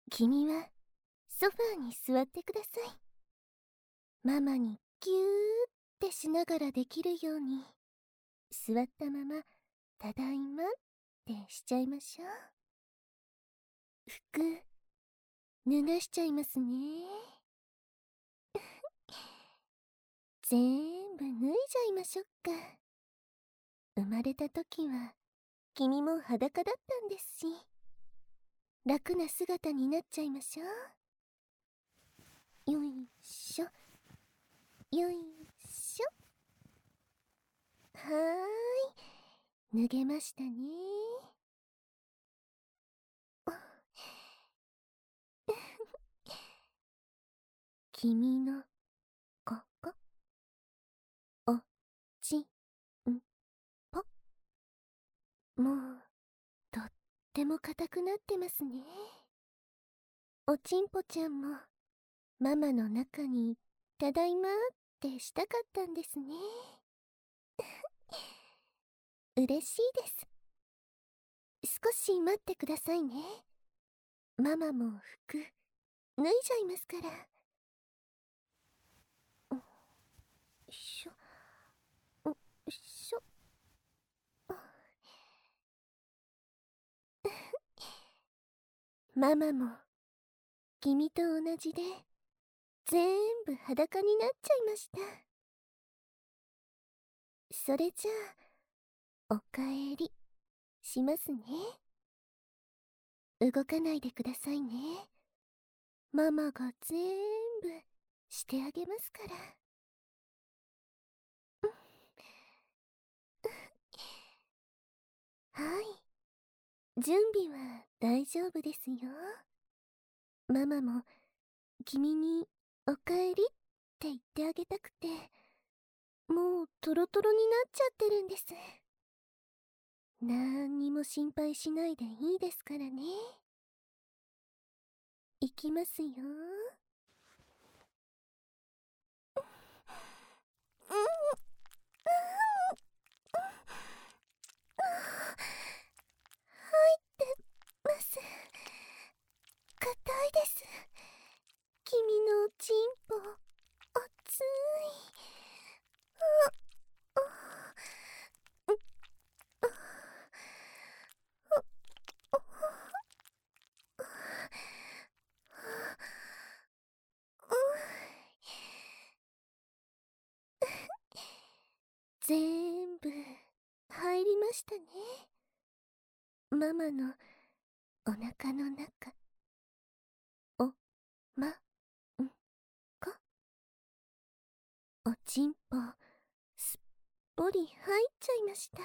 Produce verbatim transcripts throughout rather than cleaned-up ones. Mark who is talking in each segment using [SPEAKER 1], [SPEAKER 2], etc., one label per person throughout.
[SPEAKER 1] 君はソファーに座ってください。ママにギューってしながらできるように、座ったままただいまってしちゃいましょう。服脱がしちゃいますね。全部脱いじゃいましょうか。生まれた時は君も裸だったんですし、楽な姿になっちゃいましょう。よいしょよいしょ。はーい、脱げましたね。君のここ、おちんぽ。もうとっても硬くなってますね。おちんぽちゃんもママの中にただいまってしたかったんですね。嬉しいです。少し待ってくださいね。ママも服脱いじゃいますから。よいしょよいしょ。ママも君と同じで全部裸になっちゃいました。それじゃあおかえりしますね。動かないでくださいね。ママが全部してあげますから。はい、準備は大丈夫ですよ。ママも君におかえりって言ってあげたくて、もうトロトロになっちゃってるんです。なんにも心配しないでいいですからね。いきますよ。入ってます。硬いです。君のおちんぽ熱い。全部入りましたね。ママのお腹の中。おまんこ。おちんぽすっぽり入っちゃいました。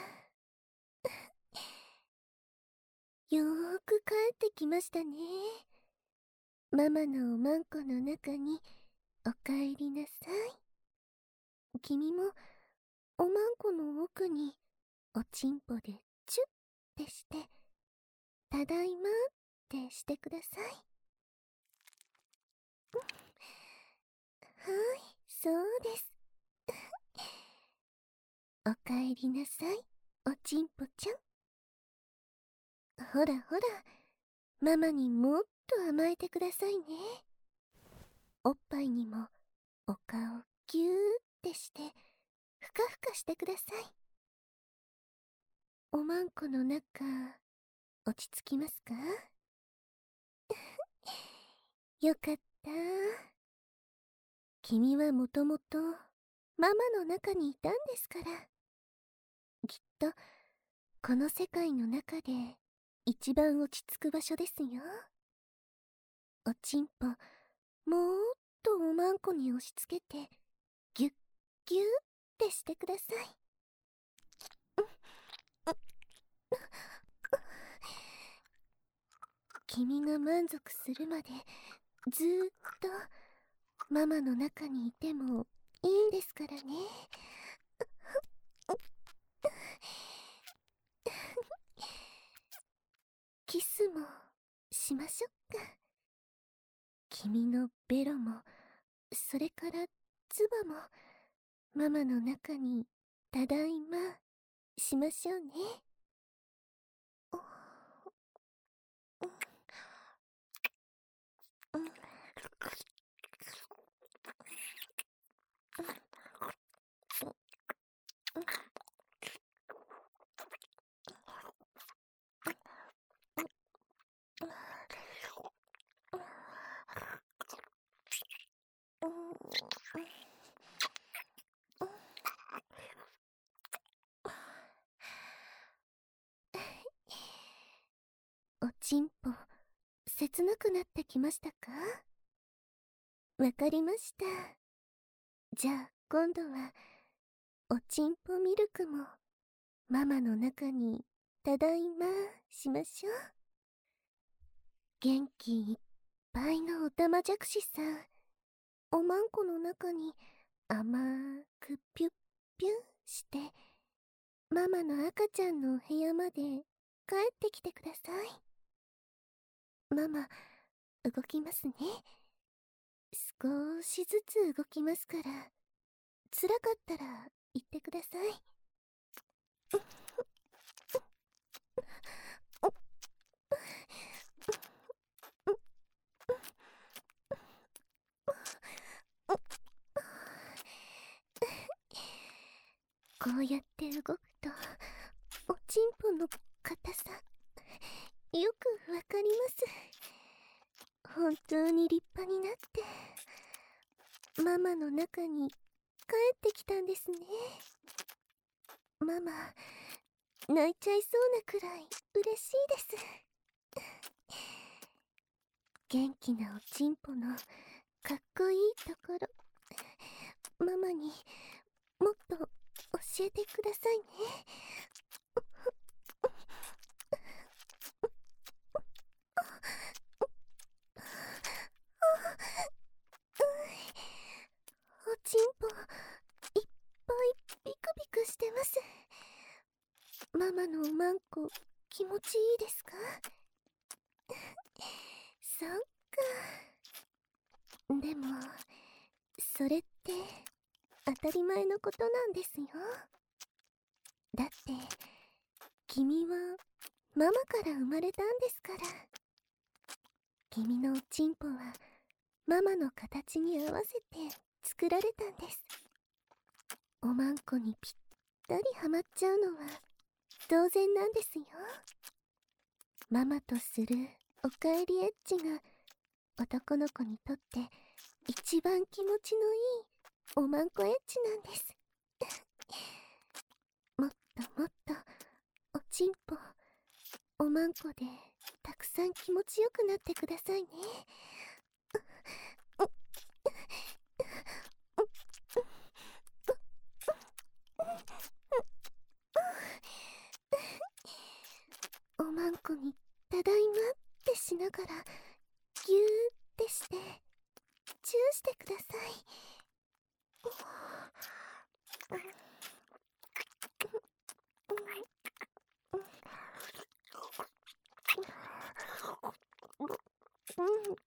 [SPEAKER 1] よーく帰ってきましたね。ママのおまんこの中におかえりなさい。君もおまんこの奥におちんぽでチュッってしてただいまってしてください。はい、そうです。おかえりなさい、おちんぽちゃん。ほらほら、ママにもっと甘えてくださいね。おっぱいにもお顔ギューってしてふかふかしてください。おまんこの中落ち着きますか？よかった。君はもともとママの中にいたんですから。きっとこの世界の中で一番落ち着く場所ですよ。おちんぽもっとおまんこに押し付けてギュッギューってしてください。君が満足するまでずーっとママの中にいてもいいんですからね。キスもしましょうか。君のベロもそれからツバもママの中にただいましましょうね。 切なくなってきましたか？わかりました。じゃあ今度はおちんぽミルクもママの中にただいましましょう。元気いっぱいのおたまじゃくしさん、おまんこの中に甘くピュッピュッしてママの赤ちゃんのお部屋まで帰ってきてください。ママ動きますね。少しずつ動きますから、辛かったら言ってください。こうやって動くとおちんぽの硬さよくわかります。本当に立派になってママの中に帰ってきたんですね。ママ泣いちゃいそうなくらい嬉しいです。元気なおちんぽのかっこいいところ、ママにもっと教えてくださいね。おちんぽいっぱいビクビクしてます。ママのおまんこ気持ちいいですか？そっか。でもそれって当たり前のことなんですよ。だって君はママから生まれたんですから。君のおちんぽはママの形に合わせて作られたんです。おまんこにぴったりはまっちゃうのは当然なんですよ。ママとするおかえりエッチが男の子にとって一番気持ちのいいおまんこエッチなんです。もっともっとおちんぽおまんこでたくさん気持ちよくなってくださいね。おまんこにただいまってしながらぎゅーってしてチューしてください。うん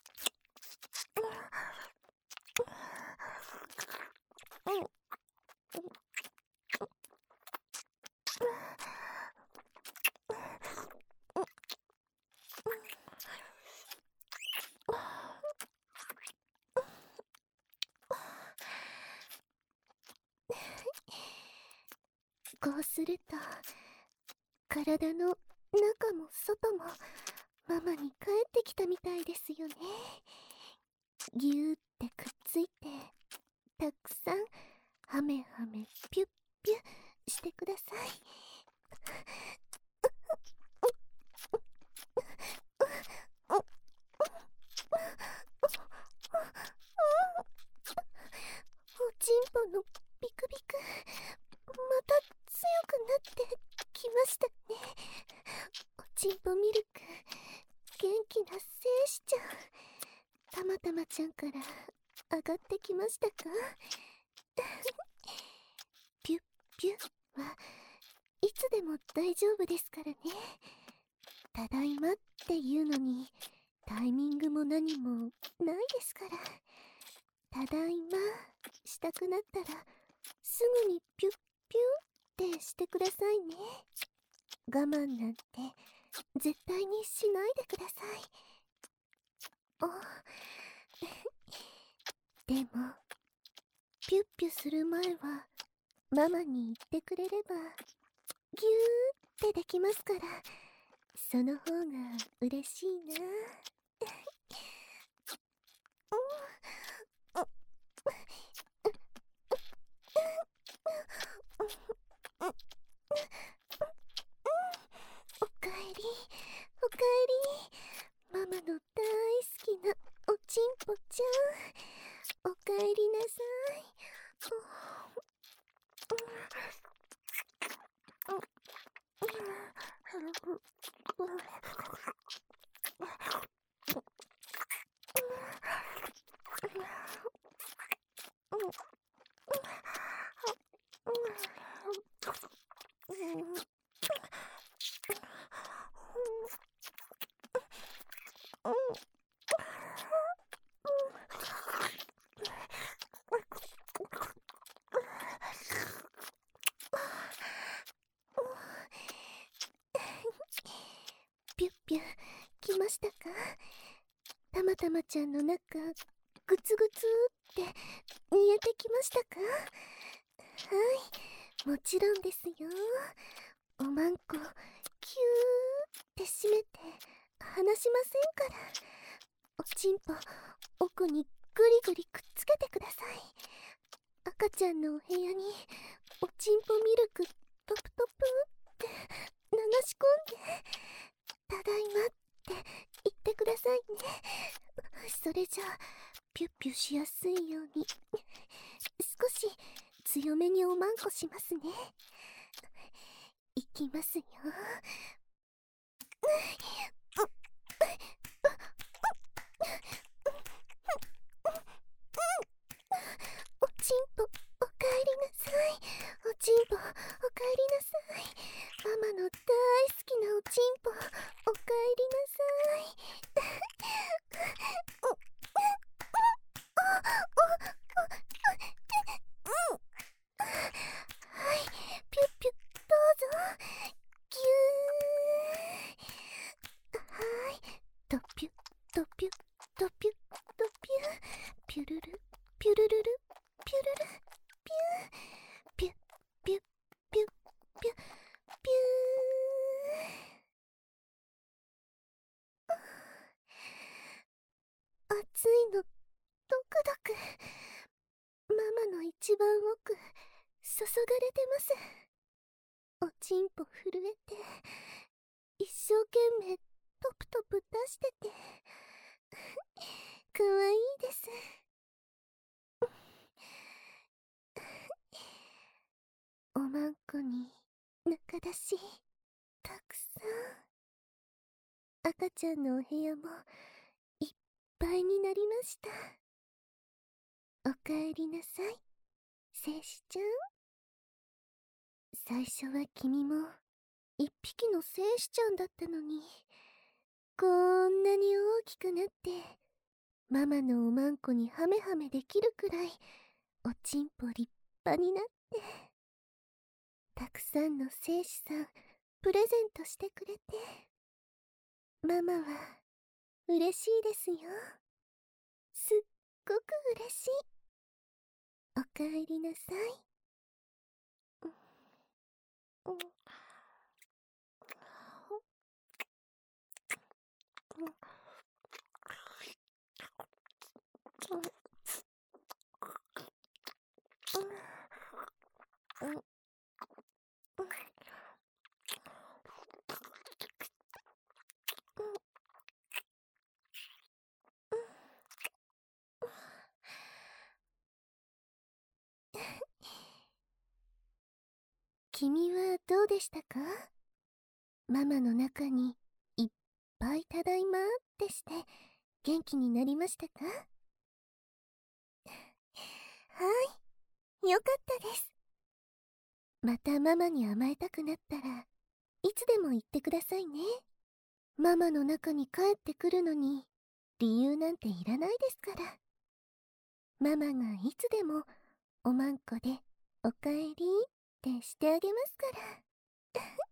[SPEAKER 1] こうすると体の中も外もママに帰ってきたみたいですよね。ぎゅーってくっついてたくさんハメハメピュッピュッしてください。おちんぽのビクビクまた強くなってきましたね。おちんぽミルク元気な精子ちゃん、たまたまちゃんから上がってきましたか？ピュッピュッはいつでも大丈夫ですからね。ただいまっていうのにタイミングも何もないですから。ただいましたくなったらすぐにピュッピュッってしてくださいね。我慢なんて絶対にしないでください。おでもピュッピュする前はママに言ってくれればギューってできますから、その方が嬉しいな。おかえりおかえり、ママのたまたまちゃんの中、グツグツって煮えてきましたか？はい、もちろんですよ。おまんこ、キューって閉めて離しませんから。おちんぽ、奥にぐりぐりくっつけてください。赤ちゃんのお部屋におちんぽミルクトプトプって流し込んで、ただいまって言ってくださいね。それじゃあピュッピュしやすいように少し強めにおまんこしますね。いきますよ。おちんぽ、おかえりなさい。おちんぽ、おかえりなさい。ママの大好きなおちんぽ、おかえりなさい。はい、ピュッピュッどうぞ。ぎゅー。はい、ドピュッドピュッドピュッドピュッ、ピュルルピュルルルピュルルピュー、ピュッピュッピュッピュッピュー。暑いのドクドク。ママの一番奥、注がれてます。おちんぽ震えて、一生懸命トプトプ出しててかわいいです。おまんこに中出したくさん。赤ちゃんのお部屋もいっぱいになりました。おかえりなさい、せいしちゃん。最初は君も一匹のせいしちゃんだったのに、こんなに大きくなってママのおまんこにハメハメできるくらいおちんぽ立派になって、たくさんのせいしさんプレゼントしてくれて、ママは嬉しいですよ。すっごく嬉しい。おかえりなさい。うんうんうんうん。君はどうでしたか？ママの中にいっぱいただいまってして元気になりましたか？はい、よかったです。またママに甘えたくなったらいつでも言ってくださいね。ママの中に帰ってくるのに理由なんていらないですから。ママがいつでもおまんこでおかえりってしてあげますから。